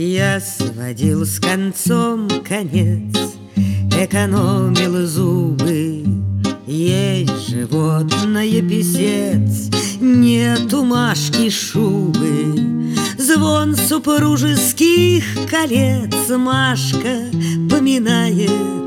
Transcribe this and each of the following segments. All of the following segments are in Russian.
Я сводил с концом конец, экономил зубы. Есть животное писец, нету Машки шубы. Звон супружеских колец Машка поминает.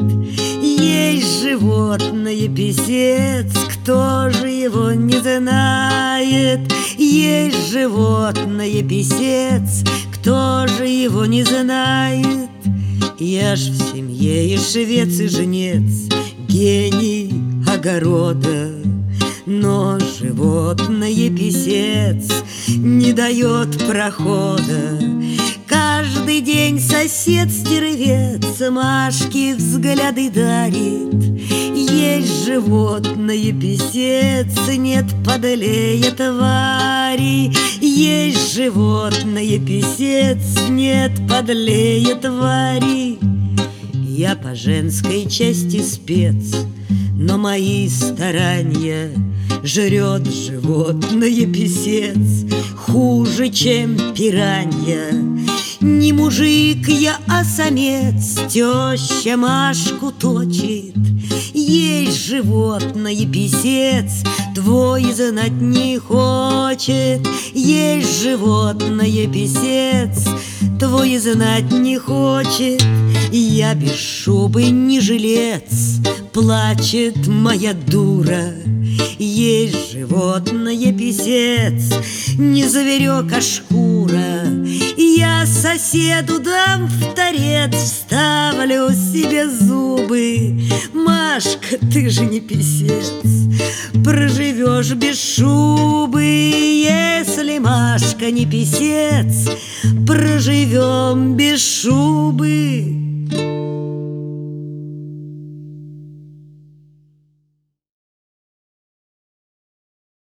Есть животное писец, кто же его не знает? Есть животное писец, кто же его не знает? Я ж в семье и швец, и жнец, гений огорода. Но животное писец не дает прохода. Каждый день сосед-стервец Машке взгляды дарит. Есть животное писец, нет подлее твари. Есть животное писец, нет подлее твари. Я по женской части спец, но мои старания жрет животное писец хуже, чем пиранья. Не мужик я, а самец, теща Машку точит. Есть животное писец, твой знать не хочет. Есть животное писец, твой знать не хочет. Я без шубы не жилец, плачет моя дура. Есть животное писец, не зверек, а шкура. Я соседу дам в торец, вставлю себе зубы. Машка, ты же не писец, проживешь без шубы. Если Машка не писец, проживем без шубы.